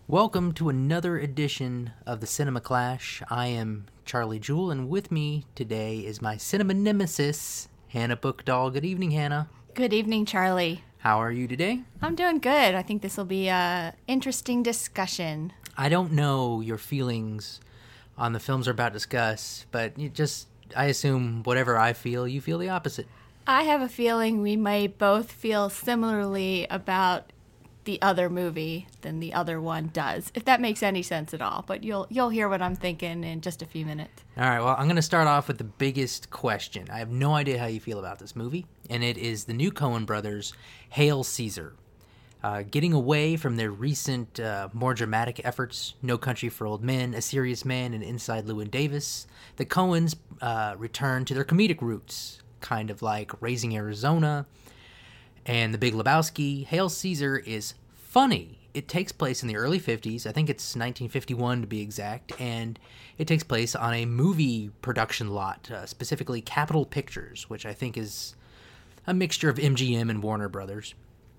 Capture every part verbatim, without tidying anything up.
Welcome to another edition of the Cinema Clash. I am Charlie Jewell, and with me today is my cinema nemesis, Hannah Bookdahl. Good evening, Hannah. Good evening, Charlie. How are you today? I'm doing good. I think this will be a interesting discussion. I don't know your feelings on the films we're about to discuss, but you just, I assume whatever I feel, you feel the opposite. I have a feeling we may both feel similarly about the other movie than the other one does, if that makes any sense at all. But you'll you'll hear what I'm thinking in just a few minutes. All right, well, I'm going to start off with the biggest question. I have no idea how you feel about this movie, and it is the new Coen brothers, Hail Caesar. Uh, getting away from their recent, uh, more dramatic efforts, No Country for Old Men, A Serious Man, and Inside Llewyn Davis, the Coens uh, return to their comedic roots, kind of like Raising Arizona and The Big Lebowski. Hail Caesar is funny. It takes place in the early fifties. I think it's nineteen fifty-one to be exact, and it takes place on a movie production lot, uh, specifically Capitol Pictures, which I think is a mixture of M G M and Warner Brothers.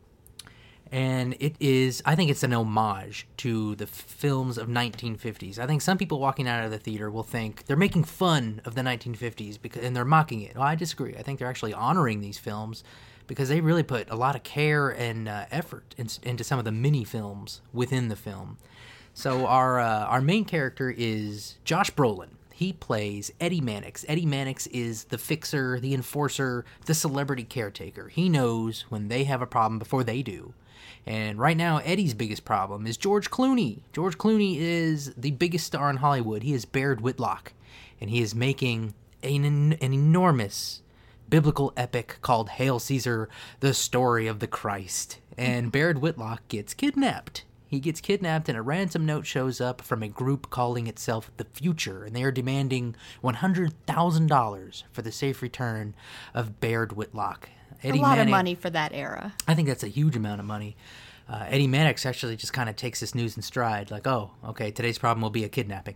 And it is, I think it's an homage to the films of nineteen fifties. I think some people walking out of the theater will think they're making fun of the nineteen fifties because, and they're mocking it. Well, I disagree. I think they're actually honoring these films because they really put a lot of care and uh, effort in, into some of the mini-films within the film. So our uh, our main character is Josh Brolin. He plays Eddie Mannix. Eddie Mannix is the fixer, the enforcer, the celebrity caretaker. He knows when they have a problem before they do. And right now, Eddie's biggest problem is George Clooney. George Clooney is the biggest star in Hollywood. He is Baird Whitlock, and he is making an, an enormous biblical epic called Hail Caesar, the story of the Christ. And Baird Whitlock gets kidnapped. He gets kidnapped, and a ransom note shows up from a group calling itself The Future, and they are demanding one hundred thousand dollars for the safe return of Baird Whitlock. Eddie a lot Mannix, of money for that era. I think that's a huge amount of money. Uh, Eddie Mannix actually just kind of takes this news in stride, like, oh, okay, today's problem will be a kidnapping.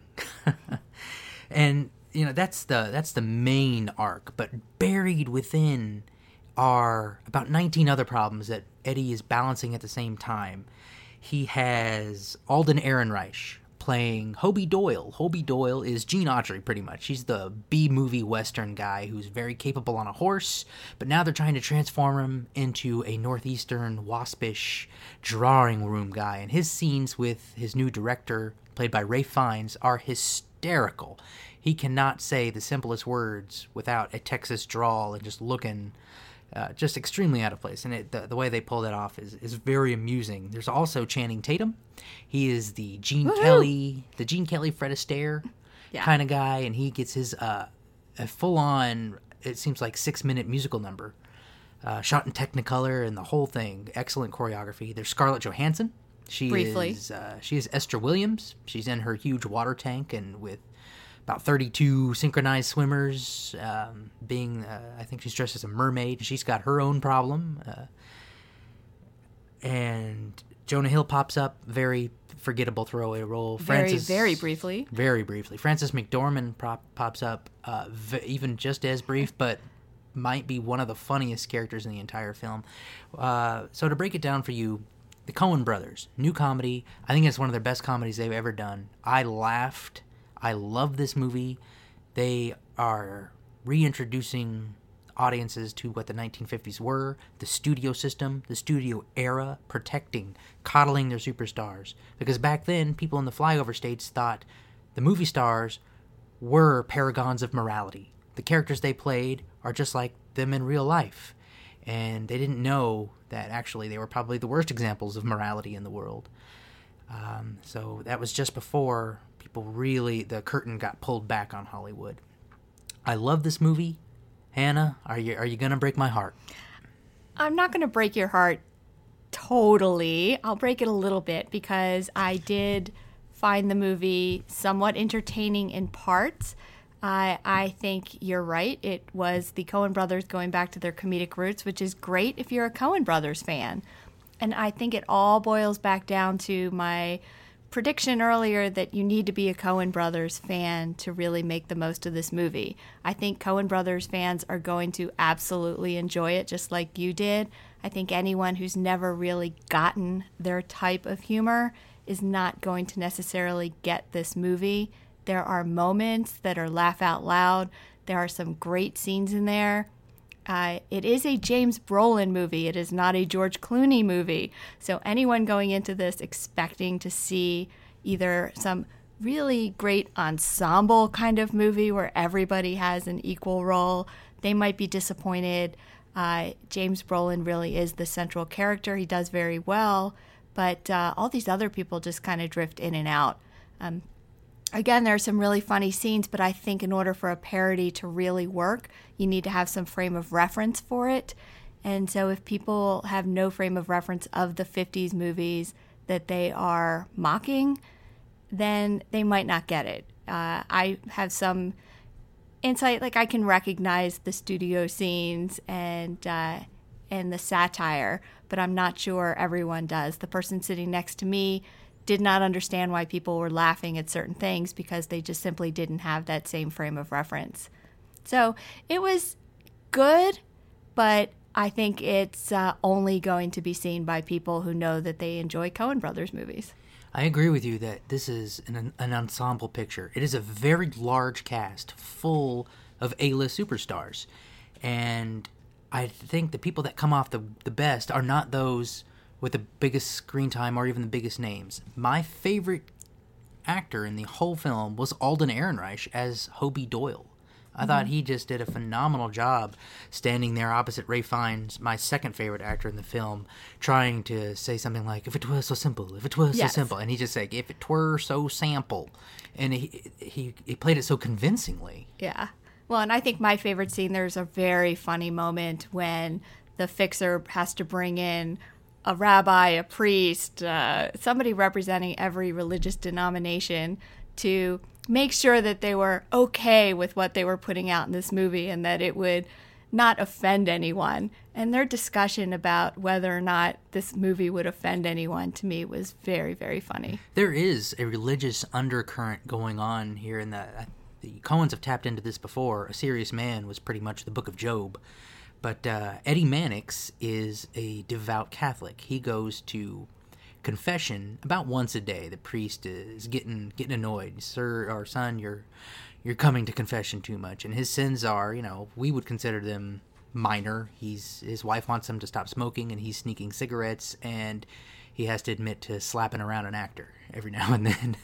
And, you know, that's the that's the main arc, but buried within are about nineteen other problems that Eddie is balancing at the same time. He has Alden Ehrenreich playing Hobie Doyle. Hobie Doyle is Gene Autry, pretty much. He's the B-movie Western guy who's very capable on a horse, but now they're trying to transform him into a Northeastern, waspish drawing room guy. And his scenes with his new director, played by Ralph Fiennes, are hysterical. He cannot say the simplest words without a Texas drawl and just looking Uh, just extremely out of place, and it, the, the way they pull that off is, is very amusing. There's also Channing Tatum. He is the Gene Woo-hoo! Kelly, the Gene Kelly, Fred Astaire Yeah. kind of guy, and he gets his uh, a full-on, it seems like six-minute musical number, uh, shot in Technicolor, and the whole thing. Excellent choreography. There's Scarlett Johansson. She Briefly. is uh, she is Esther Williams. She's in her huge water tank and with about thirty-two synchronized swimmers, um, being, uh, I think she's dressed as a mermaid. She's got her own problem. Uh, and Jonah Hill pops up, very forgettable throwaway role. Very, Frances, very briefly. Very briefly. Frances McDormand prop, pops up, uh, v- even just as brief, but might be one of the funniest characters in the entire film. Uh, so to break it down for you, the Coen brothers, new comedy. I think it's one of their best comedies they've ever done. I laughed. I love this movie. They are reintroducing audiences to what the nineteen fifties were, the studio system, the studio era, protecting, coddling their superstars. Because back then, people in the flyover states thought the movie stars were paragons of morality. The characters they played are just like them in real life. And they didn't know that actually they were probably the worst examples of morality in the world. Um, so that was just before people really, the curtain got pulled back on Hollywood. I love this movie. Hannah, are you are you gonna break my heart? I'm not going to break your heart totally. I'll break it a little bit because I did find the movie somewhat entertaining in parts. I I think you're right. It was the Coen brothers going back to their comedic roots, which is great if you're a Coen brothers fan. And I think it all boils back down to my prediction earlier that you need to be a Coen brothers fan to really make the most of this movie. I think Coen brothers fans are going to absolutely enjoy it just like you did. I think anyone who's never really gotten their type of humor is not going to necessarily get this movie. There are moments that are laugh out loud. There are some great scenes in there. Uh, it is a James Brolin movie. It is not a George Clooney movie. So anyone going into this expecting to see either some really great ensemble kind of movie where everybody has an equal role, they might be disappointed. Uh, James Brolin really is the central character. He does very well, but uh, all these other people just kind of drift in and out. Um, Again, there are some really funny scenes, but I think in order for a parody to really work, you need to have some frame of reference for it. And so if people have no frame of reference of the fifties movies that they are mocking, then they might not get it. Uh, I have some insight, like I can recognize the studio scenes and uh, and the satire, but I'm not sure everyone does. The person sitting next to me did not understand why people were laughing at certain things because they just simply didn't have that same frame of reference. So it was good, but I think it's uh, only going to be seen by people who know that they enjoy Coen Brothers movies. I agree with you that this is an, an ensemble picture. It is a very large cast full of A-list superstars. And I think the people that come off the, the best are not those with the biggest screen time or even the biggest names. My favorite actor in the whole film was Alden Ehrenreich as Hobie Doyle. I mm-hmm. thought he just did a phenomenal job standing there opposite Ralph Fiennes, my second favorite actor in the film, trying to say something like, if it were so simple, if it were yes. so simple. And he just said, if it were so sample. And he, he, he played it so convincingly. Yeah. Well, and I think my favorite scene, there's a very funny moment when the fixer has to bring in a rabbi, a priest, uh, somebody representing every religious denomination to make sure that they were okay with what they were putting out in this movie and that it would not offend anyone. And their discussion about whether or not this movie would offend anyone, to me, was very, very funny. There is a religious undercurrent going on here in the... The Coens have tapped into this before. A Serious Man was pretty much the Book of Job. But uh, Eddie Mannix is a devout Catholic. He goes to confession about once a day. The priest is getting getting annoyed. Sir or son, you're you're coming to confession too much. And his sins are, you know, we would consider them minor. He's his wife wants him to stop smoking, and he's sneaking cigarettes, and he has to admit to slapping around an actor every now and then.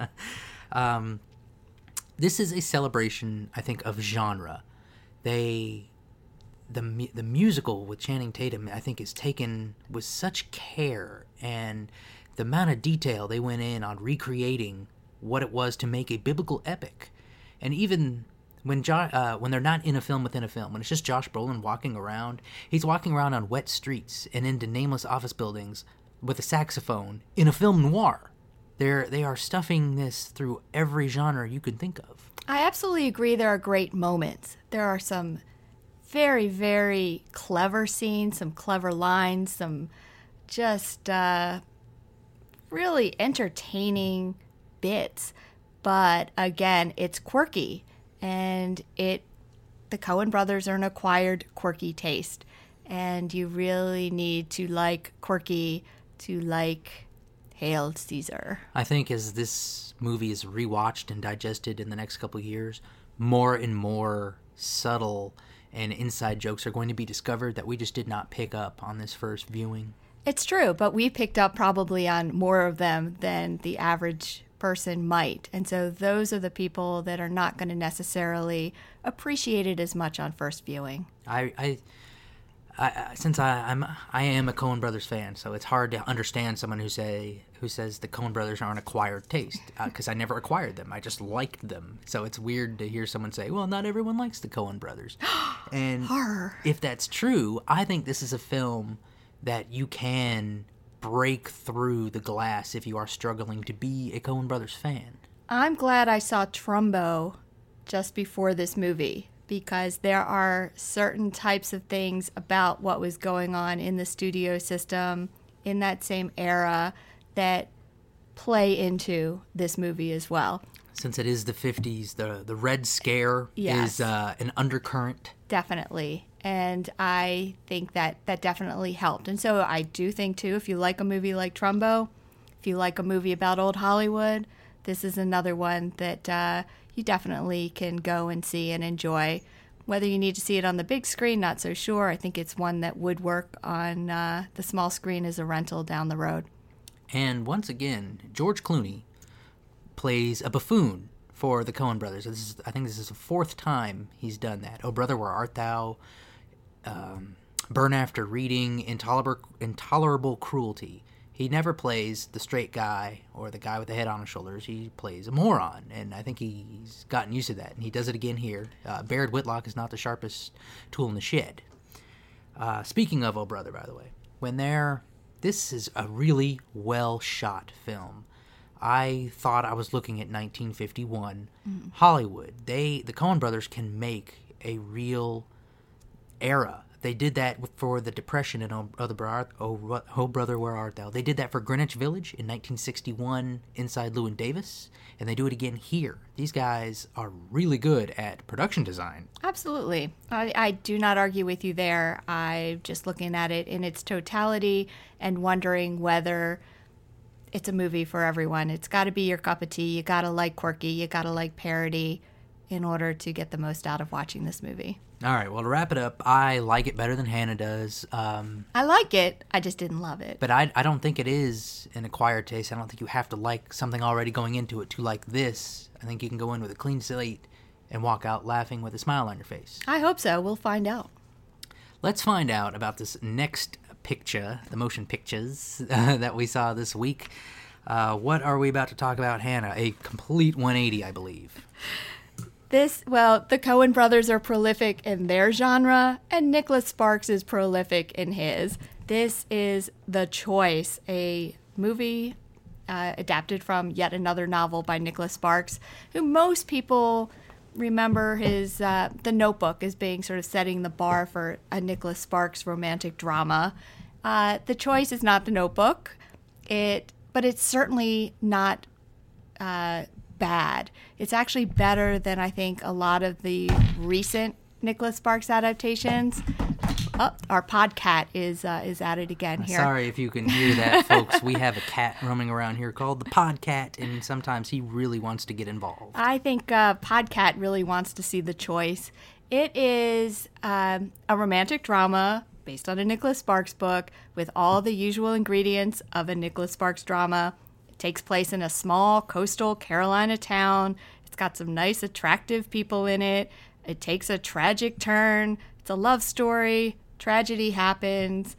um, this is a celebration, I think, of genre. They the the musical with Channing Tatum, I think, is taken with such care, and the amount of detail they went in on recreating what it was to make a biblical epic. And even when jo- uh, when they're not in a film within a film, when it's just Josh Brolin walking around, he's walking around on wet streets and into nameless office buildings with a saxophone in a film noir. They're they are stuffing this through every genre you could think of. I absolutely agree. There are great moments. There are some very, very clever scenes, some clever lines, some just uh, really entertaining bits. But again, it's quirky, and it the Coen brothers are an acquired quirky taste, and you really need to like quirky to like Hail Caesar. I think as this movie is rewatched and digested in the next couple of years, more and more subtle and inside jokes are going to be discovered that we just did not pick up on this first viewing. It's true, but we picked up probably on more of them than the average person might. And so those are the people that are not going to necessarily appreciate it as much on first viewing. I, I, I since I, I'm I am a Coen Brothers fan, so it's hard to understand someone who say who says the Coen Brothers are an acquired taste, because uh, I never acquired them. I just liked them. So it's weird to hear someone say, "Well, not everyone likes the Coen Brothers." And Horror. If that's true, I think this is a film that you can break through the glass if you are struggling to be a Coen Brothers fan. I'm glad I saw Trumbo just before this movie, because there are certain types of things about what was going on in the studio system in that same era that play into this movie as well. Since it is the fifties, the, the Red Scare yes. is uh, an undercurrent. Definitely. And I think that that definitely helped. And so I do think, too, if you like a movie like Trumbo, If you like a movie about old Hollywood, this is another one that uh, you definitely can go and see and enjoy. Whether you need to see it on the big screen, not so sure. I think it's one that would work on uh, the small screen as a rental down the road. And once again, George Clooney plays a buffoon for the Coen brothers. This is, I think this is the fourth time he's done that. Oh, Brother, Where Art Thou? Um, Burn After Reading, Intolerable, Intolerable Cruelty. He never plays the straight guy or the guy with the head on his shoulders. He plays a moron, and I think he's gotten used to that, and he does it again here. Uh, Baird Whitlock is not the sharpest tool in the shed. Uh, speaking of Oh Brother, by the way, when they're... This is a really well-shot film. I thought I was looking at nineteen fifty-one. Mm. Hollywood. They, the Coen brothers can make a real era. They did that for the Depression in Oh, Brother, oh, oh Brother, Where Art Thou? They did that for Greenwich Village in nineteen sixty-one inside Llewyn Davis, and they do it again here. These guys are really good at production design. Absolutely. I, I do not argue with you there. I'm just looking at it in its totality and wondering whether it's a movie for everyone. It's got to be your cup of tea. You got to like quirky. You got to like parody in order to get the most out of watching this movie. All right, well, to wrap it up, I like it better than Hannah does. Um, I like it. I just didn't love it. But I, I don't think it is an acquired taste. I don't think you have to like something already going into it to like this. I think you can go in with a clean slate and walk out laughing with a smile on your face. I hope so. We'll find out. Let's find out about this next picture, the motion pictures uh, that we saw this week. Uh, what are we about to talk about, Hannah? A complete one eighty, I believe. This, well, the Coen brothers are prolific in their genre, and Nicholas Sparks is prolific in his. This is The Choice, a movie uh, adapted from yet another novel by Nicholas Sparks, who most people remember his uh, The Notebook as being sort of setting the bar for a Nicholas Sparks romantic drama. Uh, The Choice is not The Notebook, it, but it's certainly not Uh, bad. It's actually better than I think a lot of the recent Nicholas Sparks adaptations. Oh, our podcat is uh, is at it again here. Sorry if you can hear that, folks. We have a cat roaming around here called the Podcat, and sometimes he really wants to get involved. I think uh, Podcat really wants to see The Choice. It is um, a romantic drama based on a Nicholas Sparks book with all the usual ingredients of a Nicholas Sparks drama. Takes place in a small coastal Carolina town. It's got some nice, attractive people in it. It takes a tragic turn. It's a love story. Tragedy happens.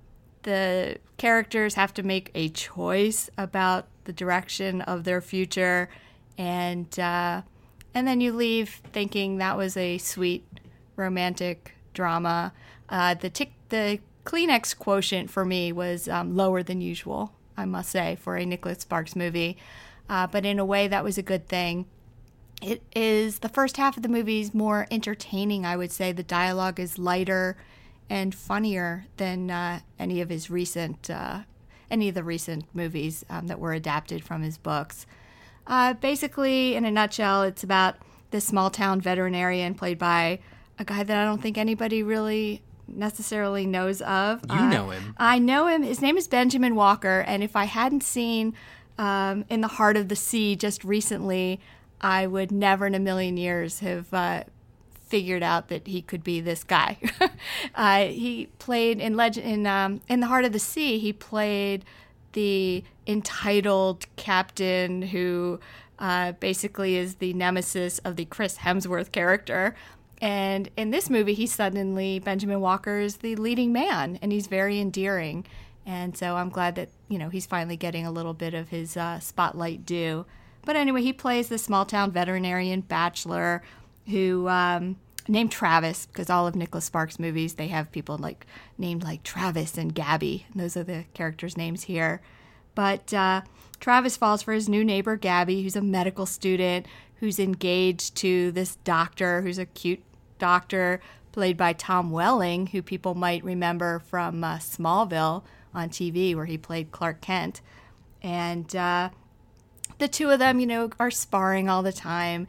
The characters have to make a choice about the direction of their future. And uh, and then you leave thinking that was a sweet, romantic drama. Uh, the, tic- the Kleenex quotient for me was um, lower than usual, I must say, for a Nicholas Sparks movie. Uh, but in a way, that was a good thing. It is, the first half of the movie is more entertaining, I would say. The dialogue is lighter and funnier than uh, any of his recent, uh, any of the recent movies um, that were adapted from his books. Uh, basically, in a nutshell, it's about this small town veterinarian played by a guy that I don't think anybody really necessarily knows of. You uh, know him. I know him. His name is Benjamin Walker, and if I hadn't seen um, In the Heart of the Sea just recently, I would never in a million years have uh, figured out that he could be this guy. uh, he played in Legend in um, In the Heart of the Sea. He played the entitled captain who uh, basically is the nemesis of the Chris Hemsworth character. And in this movie, he suddenly, Benjamin Walker is the leading man, and he's very endearing. And so I'm glad that, you know, he's finally getting a little bit of his uh, spotlight due. But anyway, he plays the small-town veterinarian bachelor who, um, named Travis, because all of Nicholas Sparks' movies, they have people like named like Travis and Gabby. And those are the characters' names here. But uh, Travis falls for his new neighbor, Gabby, who's a medical student, who's engaged to this doctor, who's a cute doctor, played by Tom Welling, who people might remember from uh, Smallville on T V, where he played Clark Kent. And uh, the two of them, you know, are sparring all the time,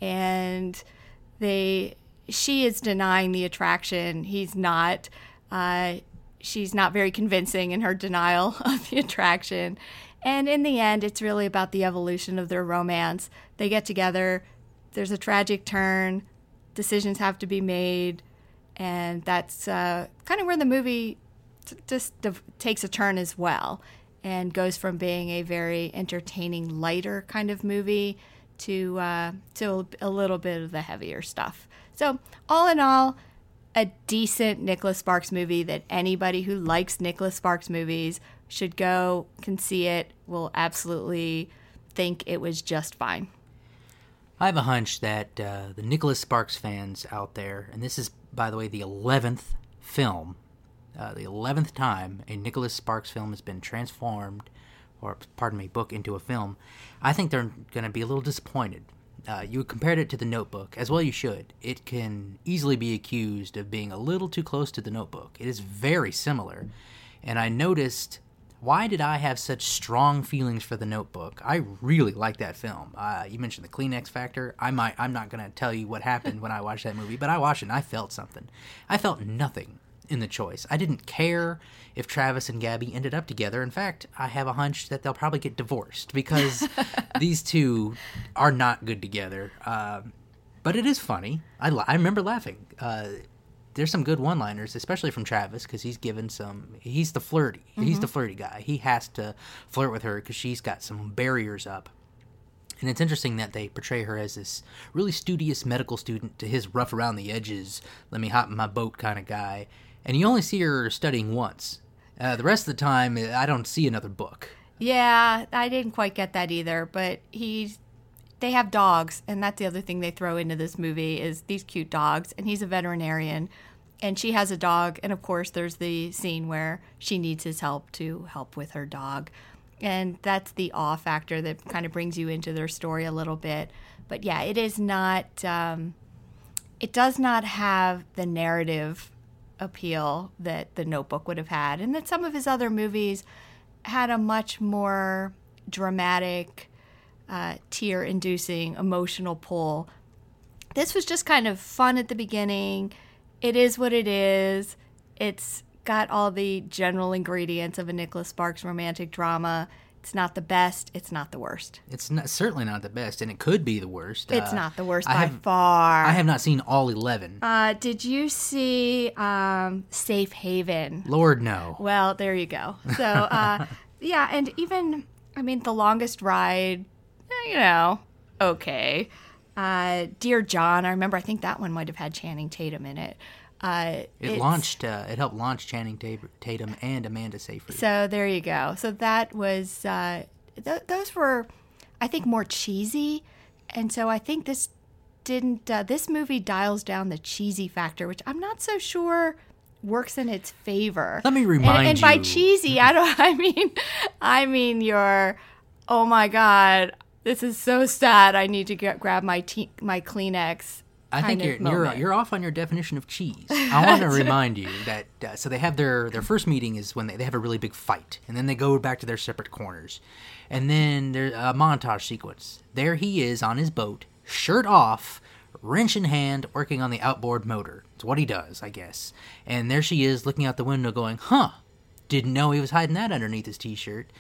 and they, she is denying the attraction. He's not. Uh, she's not very convincing in her denial of the attraction. And in the end, it's really about the evolution of their romance. They get together, there's a tragic turn, decisions have to be made, and that's uh, kind of where the movie t- just d- takes a turn as well and goes from being a very entertaining, lighter kind of movie to, uh, to a little bit of the heavier stuff. So all in all, a decent Nicholas Sparks movie that anybody who likes Nicholas Sparks movies should go, can see it, will absolutely think it was just fine. I have a hunch that uh, the Nicholas Sparks fans out there, and this is, by the way, the eleventh film, uh, the eleventh time a Nicholas Sparks film has been transformed, or pardon me, book into a film, I think they're going to be a little disappointed. Uh, you compared it to The Notebook, as well you should. It can easily be accused of being a little too close to The Notebook. It is very similar, and I noticed, why did I have such strong feelings for The Notebook? I really like that film. Uh, you mentioned the Kleenex factor. I might, I'm not going to tell you what happened when I watched that movie, but I watched it and I felt something. I felt nothing in the choice. I didn't care if Travis and Gabby ended up together. In fact, I have a hunch that they'll probably get divorced because these two are not good together. Um, but it is funny. I, I remember laughing. Uh, there's some good one-liners, especially from Travis, because he's given some, he's the flirty, mm-hmm. he's the flirty guy. He has to flirt with her because she's got some barriers up. And it's interesting that they portray her as this really studious medical student to his rough around the edges, let me hop in my boat kind of guy. And you only see her studying once. Uh, the rest of the time, I don't see another book. Yeah, I didn't quite get that either, but he's, they have dogs, and that's the other thing they throw into this movie is these cute dogs, and he's a veterinarian, and she has a dog, and of course there's the scene where she needs his help to help with her dog, and that's the awe factor that kind of brings you into their story a little bit. But yeah, it is not, um, it does not have the narrative appeal that The Notebook would have had, and that some of his other movies had a much more dramatic, uh, tear-inducing, emotional pull. This was just kind of fun at the beginning. It is what it is. It's got all the general ingredients of a Nicholas Sparks romantic drama. It's not the best. It's not the worst. It's not, certainly not the best, and it could be the worst. It's uh, not the worst I by have, far. I have not seen all eleven. Uh, did you see um, Safe Haven? Lord, no. Well, there you go. So, uh, yeah, and even, I mean, The Longest Ride, you know, okay. Uh, Dear John, I remember, I think that one might have had Channing Tatum in it. Uh, it launched, uh, it helped launch Channing Tatum and Amanda Seyfried. So there you go. So that was, uh, th- those were, I think, more cheesy. And so I think this didn't, uh, this movie dials down the cheesy factor, which I'm not so sure works in its favor. Let me remind and, and you. by cheesy, I don't, I mean, I mean your, oh my God, this is so sad. I need to get, grab my, te- my Kleenex. I think you're, you're you're off on your definition of cheese. I want to remind you that uh, so they have their, their first meeting is when they, they have a really big fight, and then they go back to their separate corners, and then there's a montage sequence. There he is on his boat, shirt off, wrench in hand, working on the outboard motor. It's what he does, I guess. And there she is looking out the window, going, "Huh? Didn't know he was hiding that underneath his t-shirt."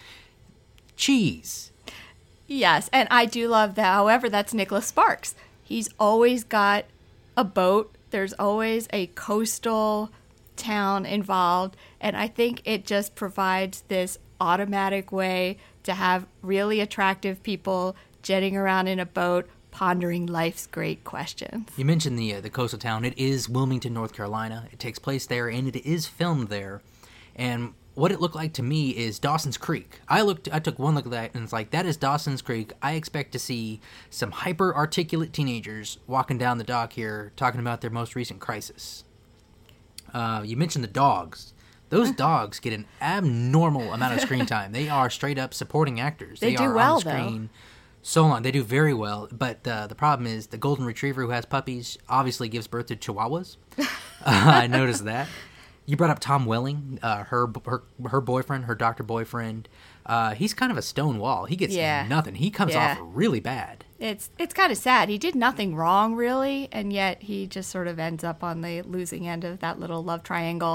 Cheese. Yes, and I do love that. However, that's Nicholas Sparks. He's always got a boat. There's always a coastal town involved. And I think it just provides this automatic way to have really attractive people jetting around in a boat, pondering life's great questions. You mentioned the uh, the coastal town. It is Wilmington, North Carolina. It takes place there, and it is filmed there. And what it looked like to me is Dawson's Creek. I looked, I took one look at that, and it's like, that is Dawson's Creek. I expect to see some hyper-articulate teenagers walking down the dock here talking about their most recent crisis. Uh, you mentioned the dogs. Those dogs get an abnormal amount of screen time. They are straight-up supporting actors. They, they do are well, on the screen though. So long. They do very well, but uh, the problem is the golden retriever who has puppies obviously gives birth to chihuahuas. uh, I noticed that. You brought up Tom Welling, uh, her her her boyfriend, her doctor boyfriend. Uh, he's kind of a stone wall. He gets yeah. nothing. He comes yeah. off really bad. It's it's kind of sad. He did nothing wrong, really, and yet he just sort of ends up on the losing end of that little love triangle.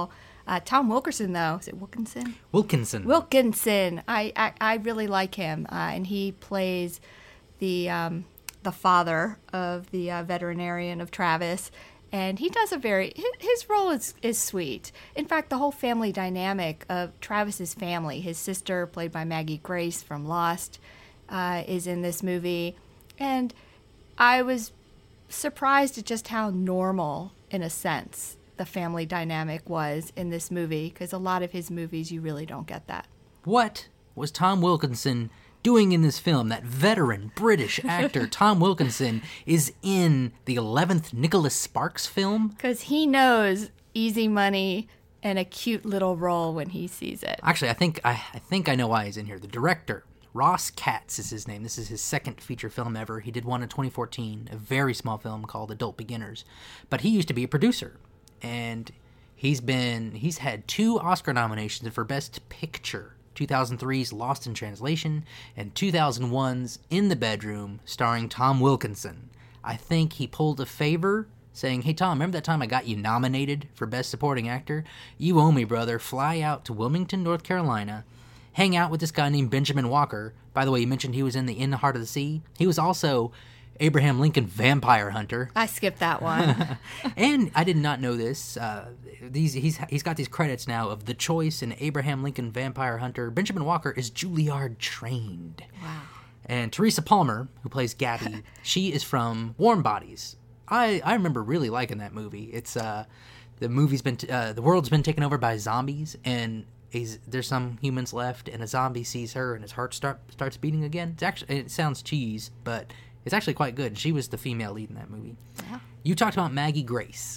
Uh, Tom Wilkerson, though, is it Wilkinson? Wilkinson. Wilkinson. I, I, I really like him, uh, and he plays the um, the father of the uh, veterinarian of Travis, and he does a very his, his role is is sweet. In fact, the whole family dynamic of Travis's family, his sister, played by Maggie Grace from Lost, uh, is in this movie, and I was surprised at just how normal, in a sense, the family dynamic was in this movie, because a lot of his movies you really don't get that. What was Tom Wilkinson doing in this film? That veteran British actor Tom Wilkinson is in the eleventh Nicholas Sparks film? Because he knows easy money and a cute little role when he sees it. Actually, I think I, I think I know why he's in here. The director, Ross Katz is his name. This is his second feature film ever. He did one in twenty fourteen, a very small film called Adult Beginners. But he used to be a producer, and he's been he's had two Oscar nominations for Best Picture. two thousand three's Lost in Translation and two thousand one's In the Bedroom, starring Tom Wilkinson. I think he pulled a favor, saying, "Hey Tom, remember that time I got you nominated for Best Supporting Actor? You owe me, brother. Fly out to Wilmington, North Carolina. Hang out with this guy named Benjamin Walker." By the way, you mentioned he was in the In the Heart of the Sea. He was also Abraham Lincoln Vampire Hunter. I skipped that one. And I did not know this. Uh, these he's he's got these credits now of The Choice and Abraham Lincoln Vampire Hunter. Benjamin Walker is Juilliard trained. Wow. And Teresa Palmer, who plays Gabby, she is from Warm Bodies. I, I remember really liking that movie. It's uh the movie's been t- uh, the world's been taken over by zombies, and He's, there's some humans left, and a zombie sees her, and his heart start, starts beating again. It's actually it sounds cheese, but it's actually quite good. She was the female lead in that movie. Yeah. You talked about Maggie Grace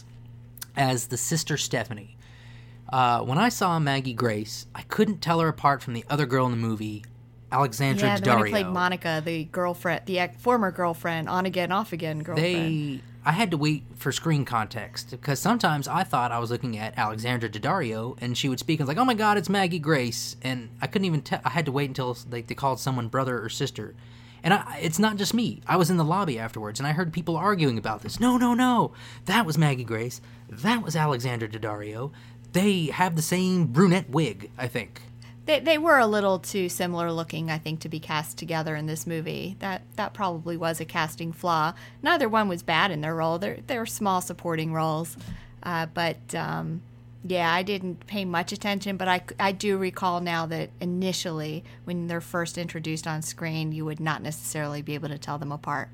as the sister Stephanie. Uh, when I saw Maggie Grace, I couldn't tell her apart from the other girl in the movie, Alexandra Yeah, the Daddario. one who played Monica, the girlfriend, the ex- former girlfriend, on again, off again girlfriend. They, I had to wait for screen context, because sometimes I thought I was looking at Alexandra Daddario, and she would speak, and was like, "Oh my God, it's Maggie Grace," and I couldn't even tell. I had to wait until like they called someone brother or sister, and I, it's not just me. I was in the lobby afterwards, and I heard people arguing about this. No, no, no, that was Maggie Grace. That was Alexandra Daddario. They have the same brunette wig, I think. They they were a little too similar looking, I think, to be cast together in this movie. That that probably was a casting flaw. Neither one was bad in their role. They're they're small supporting roles, uh, but um, yeah, I didn't pay much attention. But I, I do recall now that initially, when they're first introduced on screen, you would not necessarily be able to tell them apart.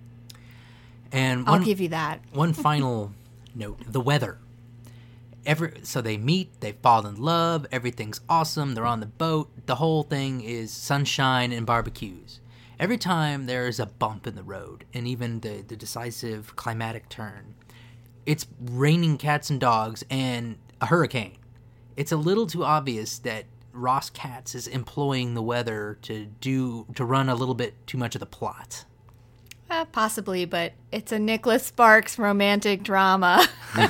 And I'll one, give you that. One final note: the weather. Every, so they meet, they fall in love, everything's awesome, they're on the boat, the whole thing is sunshine and barbecues. Every time there is a bump in the road, and even the, the decisive climatic turn, it's raining cats and dogs and a hurricane. It's a little too obvious that Ross Katz is employing the weather to do to run a little bit too much of the plot. Uh, possibly, but it's a Nicholas Sparks romantic drama.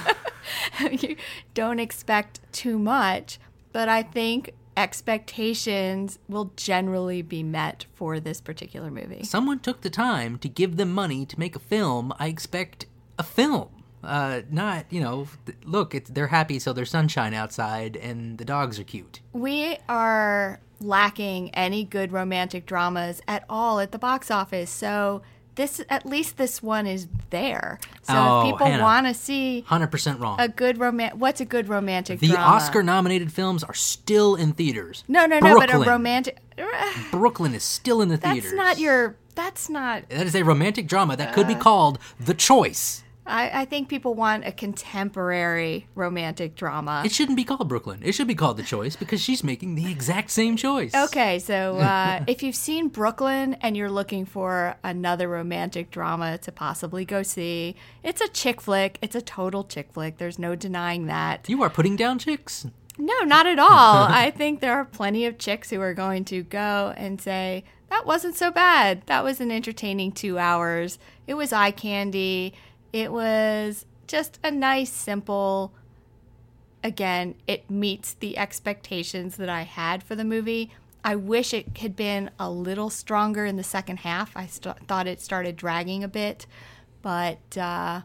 You don't expect too much, but I think expectations will generally be met for this particular movie. Someone took the time to give them money to make a film. I expect a film. Uh, not, you know, look, it's, they're happy so there's sunshine outside and the dogs are cute. We are lacking any good romantic dramas at all at the box office, so this at least this one is there. So oh, if people Hannah, want to see one hundred percent wrong. a good roman what's a good romantic the drama? Oscar-nominated films are still in theaters. No, no, Brooklyn. no, but a romantic Brooklyn is still in the That's theaters. not your that's not That is a romantic drama that could be called The Choice. I, I think people want a contemporary romantic drama. It shouldn't be called Brooklyn. It should be called The Choice because she's making the exact same choice. Okay, so uh, if you've seen Brooklyn and you're looking for another romantic drama to possibly go see, it's a chick flick. It's a total chick flick. There's no denying that. You are putting down chicks. No, not at all. I think there are plenty of chicks who are going to go and say, that wasn't so bad. That was an entertaining two hours. It was eye candy. It was just a nice, simple, again, it meets the expectations that I had for the movie. I wish it had been a little stronger in the second half. I st- thought it started dragging a bit, but uh,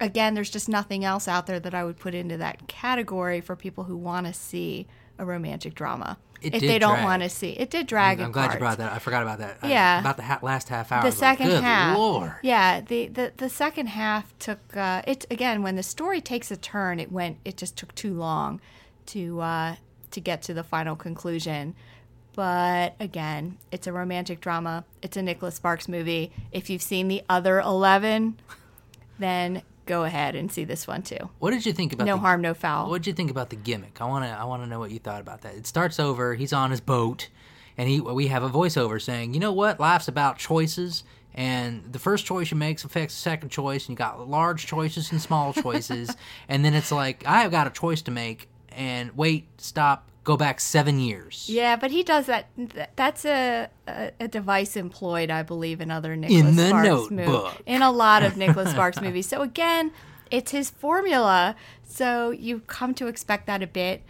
again, there's just nothing else out there that I would put into that category for people who want to see a romantic drama. It if did they don't drag. want to see it, did drag. I'm in glad parts. you brought that. I forgot about that. Yeah. I, about the ha- last half hour. I The was like, second good half. Lord. Yeah, the, the the second half took uh, it again. When the story takes a turn, it went. It just took too long to uh, to get to the final conclusion. But again, it's a romantic drama. It's a Nicholas Sparks movie. If you've seen the other eleven, then go ahead and see this one too. What did you think about No the, harm, no foul. What did you think about the gimmick? I want to I want to know what you thought about that. It starts over, he's on his boat, and he we have a voiceover saying, "You know what? Life's about choices, and the first choice you make affects the second choice, and you got large choices and small choices." And then it's like, "I have got a choice to make, and wait, stop, go back seven years." Yeah, but he does that. That's a, a, a device employed, I believe, in other Nicholas In the Sparks Notebook. movies. In a lot of Nicholas Sparks movies. So again, it's his formula. So you come to expect that a bit.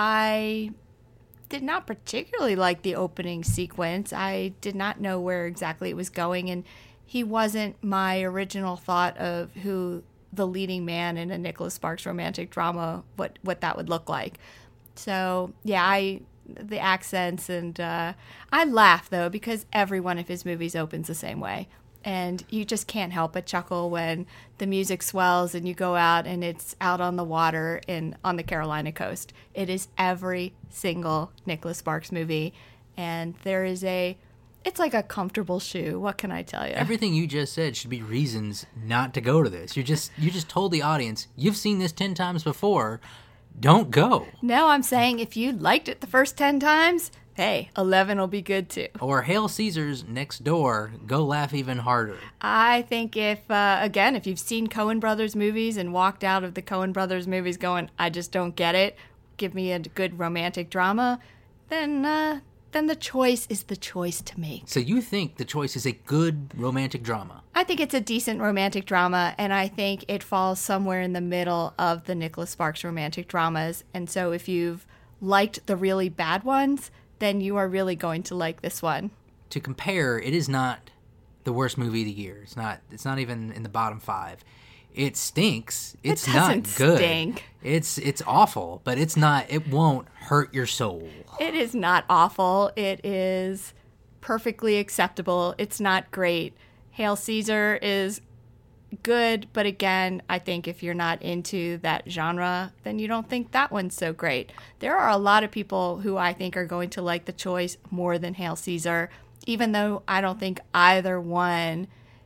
I did not particularly like the opening sequence. I did not know where exactly it was going, and he wasn't my original thought of who the leading man in a Nicholas Sparks romantic drama, what what that would look like. So, yeah, I the accents and uh, I laugh, though, because every one of his movies opens the same way. And you just can't help but chuckle when the music swells and you go out and it's out on the water in on the Carolina coast. It is every single Nicholas Sparks movie. And there is a, it's like a comfortable shoe. What can I tell you? Everything you just said should be reasons not to go to this. You just you just told the audience, you've seen this ten times before. Don't go. No, I'm saying if you liked it the first ten times, hey, eleven will be good too. Or Hail Caesar's next door, go laugh even harder. I think if, uh, again, if you've seen Coen Brothers movies and walked out of the Coen Brothers movies going, I just don't get it, give me a good romantic drama, then uh, then the choice is the choice to make. So you think The Choice is a good romantic drama? I think it's a decent romantic drama, and I think it falls somewhere in the middle of the Nicholas Sparks romantic dramas. And so if you've liked the really bad ones, then you are really going to like this one. To compare, it is not the worst movie of the year. It's not. It's not even in the bottom five. It stinks. It's It not doesn't good. stink. It's it's awful, but it's not. It won't hurt your soul. It is not awful. It is perfectly acceptable. It's not great. Hail Caesar is good, but again, I think if you're not into that genre, then you don't think that one's so great. There are a lot of people who I think are going to like The Choice more than Hail Caesar, even though I don't think either one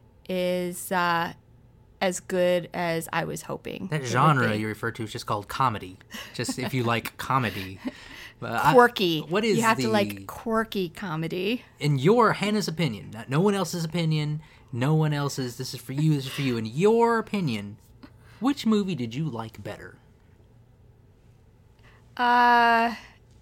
is uh, as good as I was hoping. That it would genre be. you refer to is just called comedy. Just if you like comedy. Uh, I- Quirky. what is you have the, to like quirky comedy. in your Hannah's opinion, not no one else's opinion, no one else's, this is for you, this is for you, in your opinion, which movie did you like better? Uh,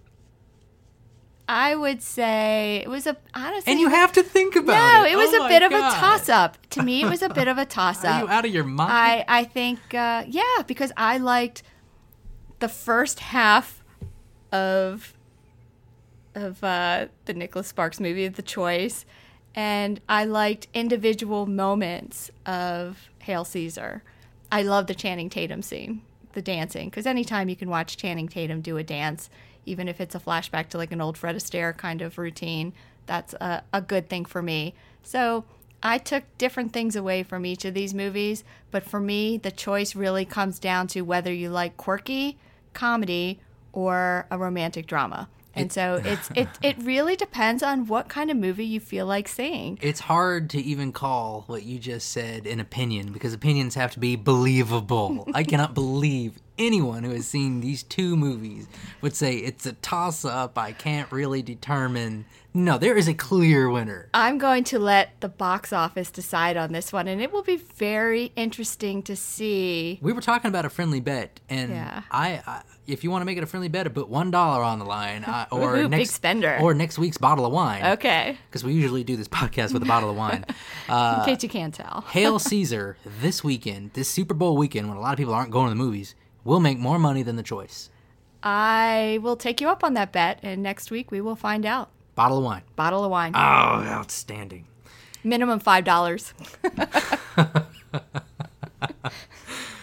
I would say it was a honestly. And you have to think about no, it. it was Oh a my bit of God. a toss up. To me, it was a bit of a toss Are you up. out of your mind? I I think uh, yeah, because I liked the first half of of uh, the Nicholas Sparks movie, The Choice, and I liked individual moments of Hail Caesar. I love the Channing Tatum scene, the dancing, because anytime you can watch Channing Tatum do a dance, even if it's a flashback to like an old Fred Astaire kind of routine, that's a, a good thing for me. So I took different things away from each of these movies, but for me, The Choice really comes down to whether you like quirky comedy or a romantic drama. And It- so it's it it really depends on what kind of movie you feel like seeing. It's hard to even call what you just said an opinion because opinions have to be believable. I cannot believe anyone who has seen these two movies would say it's a toss-up. I can't really determine. No, there is a clear winner. I'm going to let the box office decide on this one, and it will be very interesting to see. We were talking about a friendly bet, and Yeah. I, I, if you want to make it a friendly bet, I put one dollar on the line, uh, or Woohoo, big next spender. or next week's bottle of wine. Okay, Because we usually do this podcast with a bottle of wine. Uh, in case you can't tell. Hail Caesar this weekend, this Super Bowl weekend, when a lot of people aren't going to the movies, will make more money than The Choice. I will take you up on that bet, and next week we will find out. Bottle of wine. Bottle of wine. Oh, outstanding. Minimum five dollars.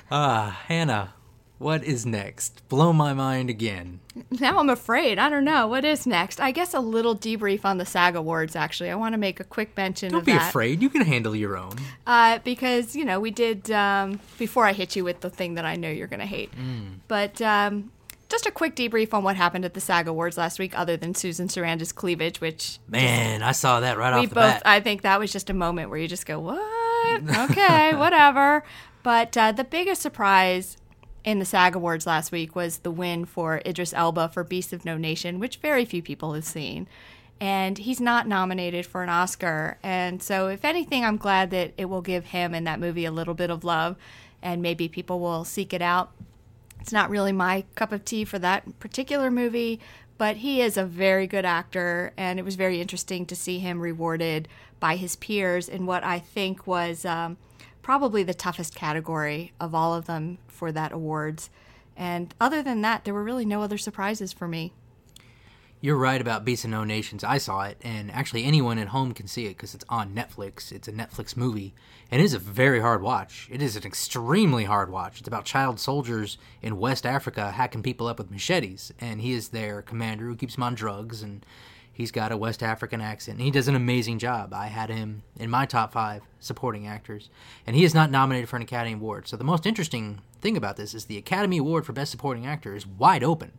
Ah, Hannah, what is next? Blow my mind again. Now I'm afraid. I don't know. What is next? I guess a little debrief on the SAG Awards, actually. I want to make a quick mention Don't of be that. afraid. You can handle your own. Uh, because, you know, we did, um, before I hit you with the thing that I know you're going to hate. Mm. But um, just a quick debrief on what happened at the SAG Awards last week, other than Susan Sarandon's cleavage, which... Man, I saw that right we off the both, bat. I think that was just a moment where you just go, what? Okay, whatever. But uh, the biggest surprise in the SAG Awards last week was the win for Idris Elba for Beast of No Nation, which very few people have seen. And he's not nominated for an Oscar. And so, if anything, I'm glad that it will give him and that movie a little bit of love, and maybe people will seek it out. It's not really my cup of tea for that particular movie, but he is a very good actor, and it was very interesting to see him rewarded by his peers in what I think was um, probably the toughest category of all of them for that awards. And other than that, there were really no other surprises for me. You're right about Beasts of No Nations. I saw it, and actually anyone at home can see it because it's on Netflix. It's a Netflix movie, and it is a very hard watch. It is an extremely hard watch. It's about child soldiers in West Africa hacking people up with machetes, and he is their commander who keeps them on drugs, and he's got a West African accent, and he does an amazing job. I had him in my top five supporting actors, and he is not nominated for an Academy Award. So the most interesting thing about this is the Academy Award for Best Supporting Actor is wide open.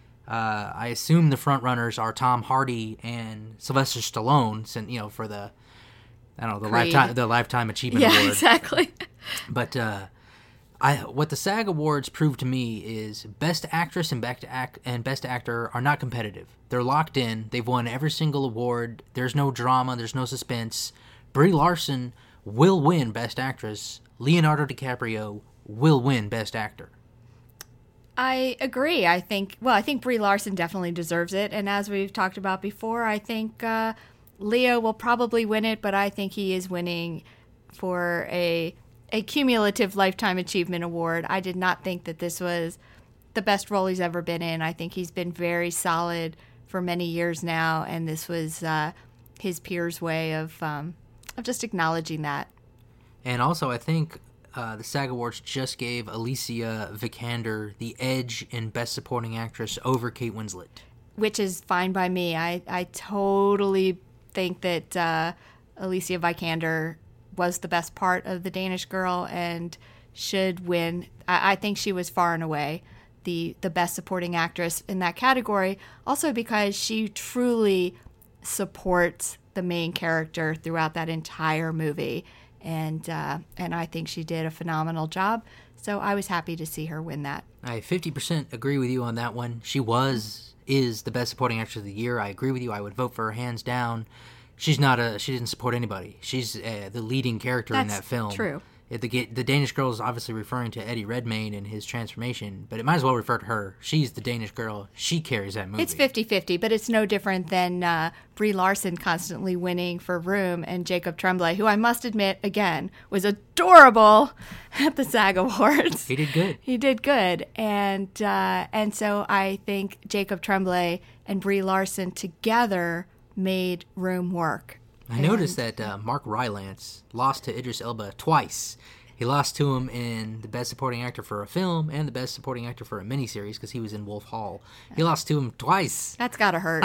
Uh, I assume the front runners are Tom Hardy and Sylvester Stallone, since, you know, for the I don't know the Creed. lifetime the lifetime achievement Yeah, award. exactly. But uh, I what the SAG Awards proved to me is Best Actress and Best Act and Best Actor are not competitive. They're locked in. They've won every single award. There's no drama. There's no suspense. Brie Larson will win Best Actress. Leonardo DiCaprio will win Best Actor. I agree. I think, well, I think Brie Larson definitely deserves it. And as we've talked about before, I think uh, Leo will probably win it, but I think he is winning for a a cumulative Lifetime Achievement Award. I did not think that this was the best role he's ever been in. I think he's been very solid for many years now, and this was uh, his peers' way of um, of just acknowledging that. And also, I think uh, the SAG Awards just gave Alicia Vikander the edge in Best Supporting Actress over Kate Winslet. Which is fine by me. I, I totally think that uh, Alicia Vikander was the best part of The Danish Girl and should win. I, I think she was far and away the, the best supporting actress in that category, also because she truly supports the main character throughout that entire movie. And uh, and I think she did a phenomenal job. So I was happy to see her win that. I fifty percent agree with you on that one. She was, is the best supporting actress of the year. I agree with you. I would vote for her hands down. She's not a, she didn't support anybody. She's uh, the leading character That's in that film. true. It, the, the Danish Girl is obviously referring to Eddie Redmayne and his transformation, but it might as well refer to her. She's the Danish Girl. She carries that movie. It's fifty-fifty, but it's no different than uh, Brie Larson constantly winning for Room and Jacob Tremblay, who I must admit, again, was adorable at the SAG Awards. He did good. He did good. And, uh, and so I think Jacob Tremblay and Brie Larson together made Room work. I noticed that uh, Mark Rylance lost to Idris Elba twice. He lost to him in the Best Supporting Actor for a Film and the Best Supporting Actor for a Miniseries because he was in Wolf Hall. He lost to him twice. That's gotta hurt.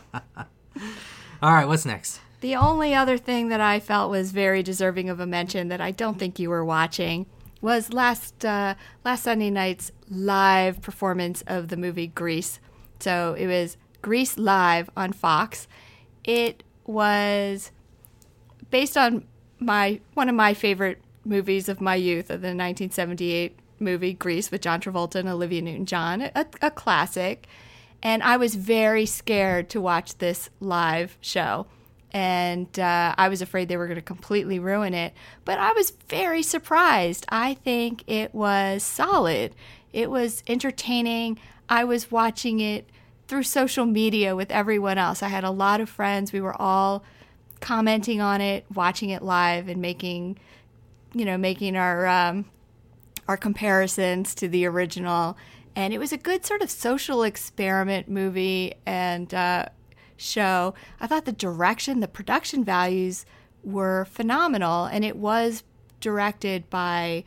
All right, what's next? The only other thing that I felt was very deserving of a mention that I don't think you were watching was last uh, last Sunday night's live performance of the movie Grease. So it was Grease Live on Fox. It was based on my one of my favorite movies of my youth, of the nineteen seventy-eight movie Grease with John Travolta and Olivia Newton-John, a, a classic. And I was very scared to watch this live show. And uh, I was afraid they were going to completely ruin it. But I was very surprised. I think it was solid. It was entertaining. I was watching it through social media with everyone else. I had a lot of friends. We were all commenting on it, watching it live, and making, you know, making our um, our comparisons to the original. And it was a good sort of social experiment movie and uh, show. I thought the direction, the production values were phenomenal, and it was directed by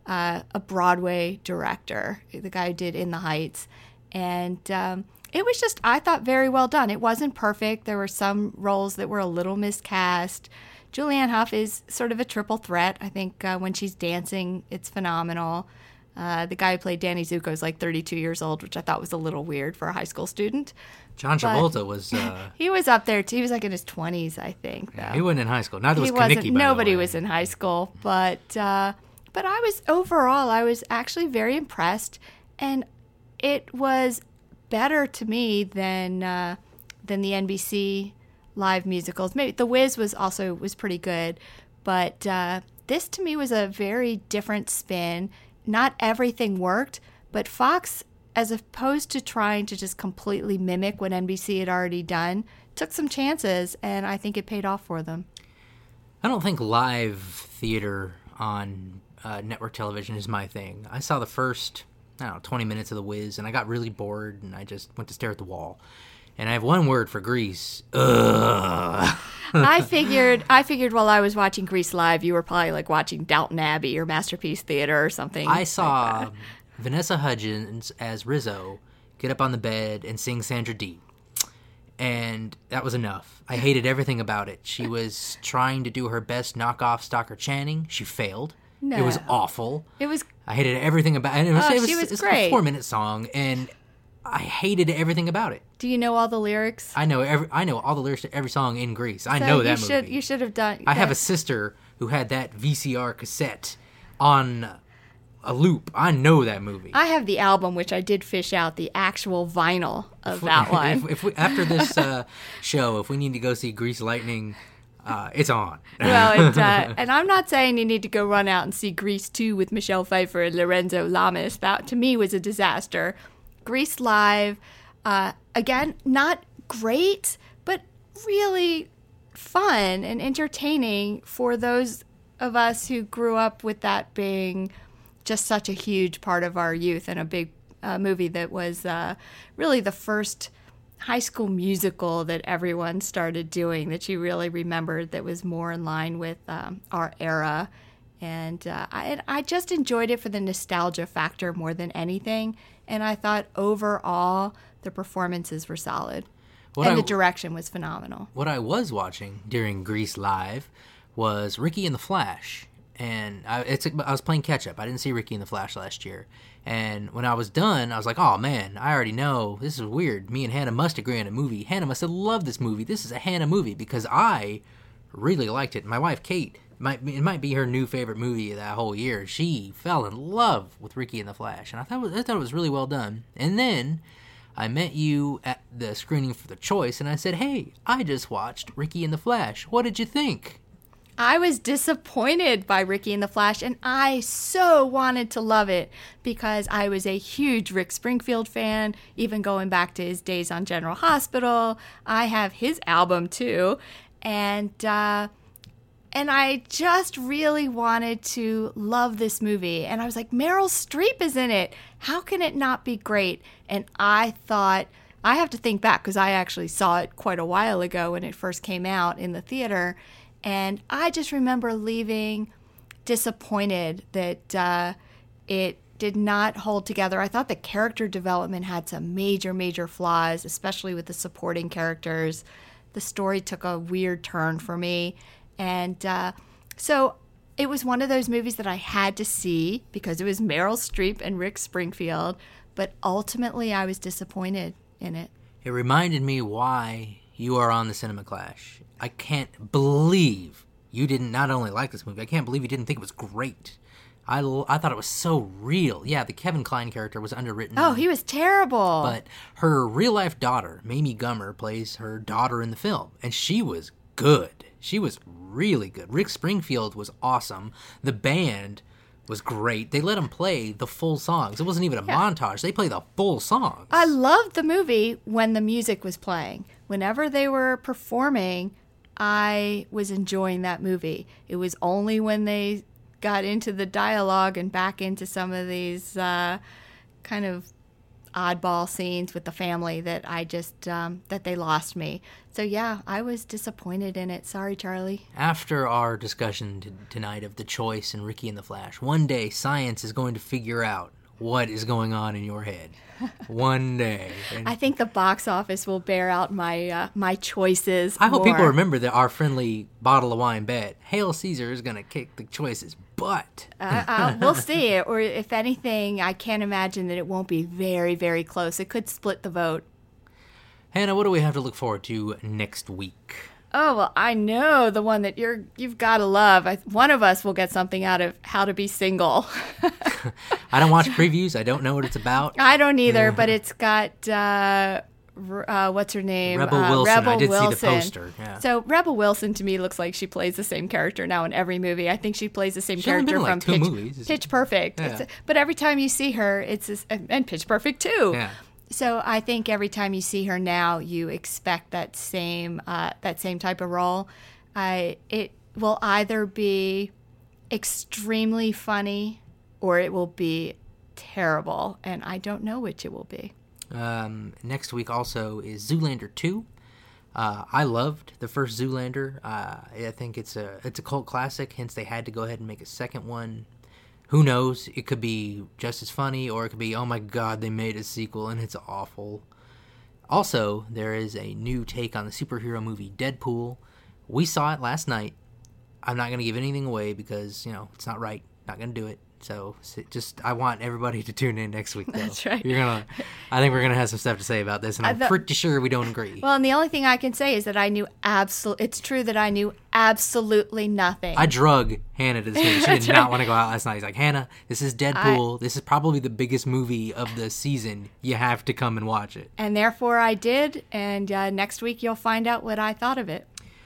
uh, a Broadway director, the guy who did In the Heights. And um, it was just, I thought, very well done. It wasn't perfect. There were some roles that were a little miscast. Julianne Hough is sort of a triple threat. I think uh, when she's dancing, it's phenomenal. Uh, the guy who played Danny Zuko is like thirty-two years old, which I thought was a little weird for a high school student. John Travolta was... Uh, he was up there, too. He was like in his twenties, I think. Though. Yeah, he wasn't in high school. Neither he was wasn't, Kenickie, by Nobody the way. was in high school. But, uh, but I was, overall, I was actually very impressed. And it was better to me than uh, than the N B C live musicals. Maybe The Wiz was also was pretty good, but uh, this to me was a very different spin. Not everything worked, but Fox, as opposed to trying to just completely mimic what N B C had already done, took some chances, and I think it paid off for them. I don't think live theater on uh, network television is my thing. I saw the first, I don't know, twenty minutes of The Wiz, and I got really bored, and I just went to stare at the wall. And I have one word for Grease. Ugh. I figured I figured while I was watching Grease live, you were probably like watching Downton Abbey or Masterpiece Theater or something. I saw like Vanessa Hudgens as Rizzo get up on the bed and sing Sandra Dee. And that was enough. I hated everything about it. She was trying to do her best knockoff Stockard Channing. She failed. No. It was awful. It was. I hated everything about it. It was, Oh, it was, she was it was great. a four-minute song, and I hated everything about it. Do you know all the lyrics? I know every, I know all the lyrics to every song in Grease. I So know that you movie. should you should have done. I have a that. sister who had that V C R cassette on a loop. I know that movie. I have the album, which I did fish out the actual vinyl of that one. if, if we, after this uh, show, if we need to go see Grease Lightning, uh, it's on. Well, it, uh, and I'm not saying you need to go run out and see Grease two with Michelle Pfeiffer and Lorenzo Lamas. That to me was a disaster. Grease live, uh, again, not great, but really fun and entertaining for those of us who grew up with that being just such a huge part of our youth, and a big uh, movie that was uh, really the first high school musical that everyone started doing that you really remembered, that was more in line with um, our era. And uh, I, I just enjoyed it for the nostalgia factor more than anything. And I thought overall the performances were solid. What and I- the direction was phenomenal. What I was watching during Grease Live was Ricky and the Flash. And I, it's, I was playing catch up. I didn't see Ricky and the Flash last year. And when I was done, I was like, oh man, I already know. This is weird. Me and Hannah must agree on a movie. Hannah must have loved this movie. This is a Hannah movie because I really liked it. My wife, Kate, might be, it might be her new favorite movie of that whole year. She fell in love with Ricky and the Flash. And I thought, I thought it was really well done. And then I met you at the screening for The Choice, and I said, hey, I just watched Ricky and the Flash. What did you think? I was disappointed by Ricky and the Flash, and I so wanted to love it because I was a huge Rick Springfield fan, even going back to his days on General Hospital. I have his album too, and uh, and I just really wanted to love this movie. And I was like, Meryl Streep is in it. How can it not be great? And I thought, I have to think back because I actually saw it quite a while ago when it first came out in the theater. And I just remember leaving disappointed that uh, it did not hold together. I thought the character development had some major, major flaws, especially with the supporting characters. The story took a weird turn for me. And uh, so it was one of those movies that I had to see because it was Meryl Streep and Rick Springfield. But ultimately, I was disappointed in it. It reminded me why you are on the Cinema Clash. I can't believe you didn't not only like this movie, I can't believe you didn't think it was great. I, I thought it was so real. Yeah, the Kevin Kline character was underwritten. Oh, he was terrible. But her real-life daughter, Mamie Gummer, plays her daughter in the film, and she was good. She was really good. Rick Springfield was awesome. The band was great. They let him play the full songs. It wasn't even a Yeah. montage. They played the full songs. I loved the movie when the music was playing. Whenever they were performing, I was enjoying that movie. It was only when they got into the dialogue and back into some of these uh, kind of oddball scenes with the family that I just um, that they lost me. So yeah, I was disappointed in it. Sorry, Charlie. After our discussion t- tonight of The Choice and Ricky and the Flash, one day science is going to figure out what is going on in your head. One day. And I think the box office will bear out my uh, my choices. I hope more. people remember that our friendly bottle of wine bet. Hail Caesar is going to kick the choices butt. uh, uh, we'll see. Or if anything, I can't imagine that it won't be very, very close. It could split the vote. Hannah, what do we have to look forward to next week? Oh, well, I know the one that you're, you've got to love. I, one of us will get something out of How to Be Single. I don't watch previews. I don't know what it's about. I don't either, but it's got, uh, uh, what's her name? Rebel uh, Wilson. Rebel I did Wilson. see the poster. Yeah. So Rebel Wilson to me looks like she plays the same character now in every movie. I think she plays the same She's only character been in, from like, two Pitch, movies. Pitch Perfect. Yeah. It's, but every time you see her, it's this, and Pitch Perfect too. Yeah. So I think every time you see her now, you expect that same uh, that same type of role. I it will either be extremely funny or it will be terrible, and I don't know which it will be. Um, next week also is Zoolander two. Uh, I loved the first Zoolander. Uh, I think it's a it's a cult classic. Hence, they had to go ahead and make a second one. Who knows? It could be just as funny, or it could be, oh my god, they made a sequel and it's awful. Also, there is a new take on the superhero movie Deadpool. We saw it last night. I'm not going to give anything away because, you know, it's not right. Not going to do it. So, just, I want everybody to tune in next week, though. That's right. You're gonna, I think we're going to have some stuff to say about this, and I'm th- pretty sure we don't agree. Well, and the only thing I can say is that I knew absolutely, it's true that I knew absolutely nothing. I drug Hannah to this movie. She That's did right. not want to go out last night. He's like, Hannah, this is Deadpool. This is probably the biggest movie of the season. You have to come and watch it. And therefore I did, and uh, next week you'll find out what I thought of it.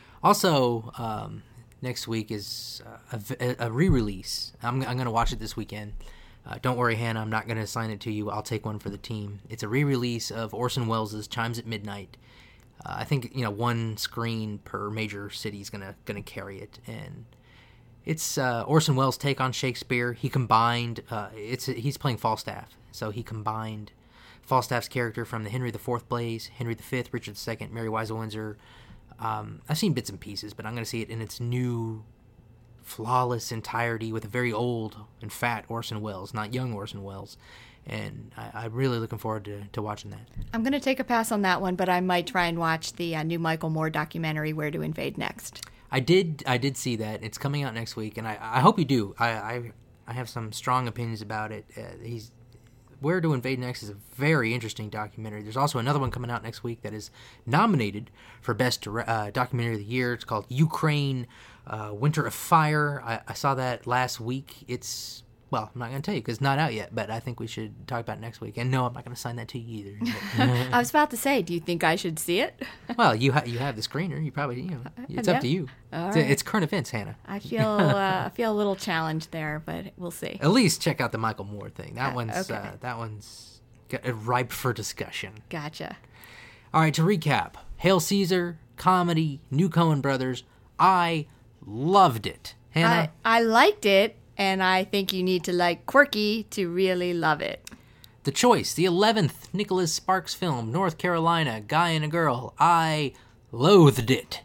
Also, um, next week is uh, a, a re-release. I'm, I'm going to watch it this weekend. Uh, don't worry, Hannah, I'm not going to assign it to you. I'll take one for the team. It's a re-release of Orson Welles' Chimes at Midnight. Uh, I think, you know, one screen per major city is going to going to carry it. And it's uh, Orson Welles' take on Shakespeare. He combined, uh, it's he's playing Falstaff. So he combined Falstaff's character from the Henry the Fourth plays, Henry the Fifth, Richard the Second, Mary Wise of Windsor. Um, I've seen bits and pieces, but I'm going to see it in its new, flawless entirety with a very old and fat Orson Welles, not young Orson Welles. And I, I'm really looking forward to, to watching that. I'm going to take a pass on that one, but I might try and watch the uh, new Michael Moore documentary, Where to Invade Next. I did I did see that. It's coming out next week, and I, I hope you do. I, I I have some strong opinions about it. Uh, he's Where to Invade Next is a very interesting documentary. There's also another one coming out next week that is nominated for Best uh, Documentary of the Year. It's called Ukraine, uh, Winter of Fire. I, I saw that last week. It's, well, I'm not going to tell you because it's not out yet, but I think we should talk about it next week. And no, I'm not going to sign that to you either. I was about to say, do you think I should see it? Well, you, ha- you have the screener. You probably, you know, it's Yeah. up to you. All It's, right. it's current events, Hannah. I feel uh, I feel a little challenged there, but we'll see. At least check out the Michael Moore thing. That Uh, one's okay. uh, that one's g- ripe for discussion. Gotcha. All right, to recap: Hail Caesar, comedy, new Coen Brothers. I loved it. Hannah, I, I liked it, and I think you need to like Quirky to really love it. The Choice, the eleventh Nicholas Sparks film, North Carolina, Guy and a Girl. I loathed it.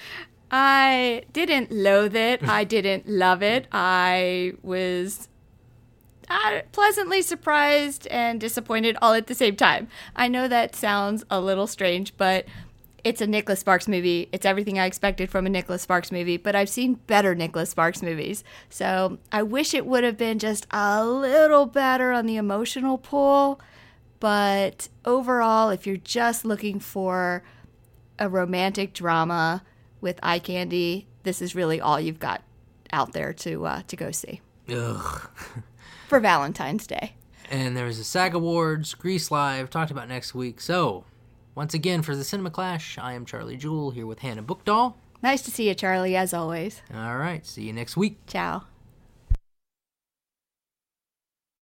I didn't loathe it. I didn't love it. I was uh, pleasantly surprised and disappointed all at the same time. I know that sounds a little strange, but it's a Nicholas Sparks movie. It's everything I expected from a Nicholas Sparks movie, but I've seen better Nicholas Sparks movies. So I wish it would have been just a little better on the emotional pull. But overall, if you're just looking for a romantic drama with eye candy, this is really all you've got out there to uh, to go see Ugh. for Valentine's Day. And there's a SAG Awards, Grease Live, talked about next week. So, once again, for the Cinema Clash, I am Charlie Jewell here with Hannah Bookdahl. Nice to see you, Charlie, as always. All right, see you next week. Ciao.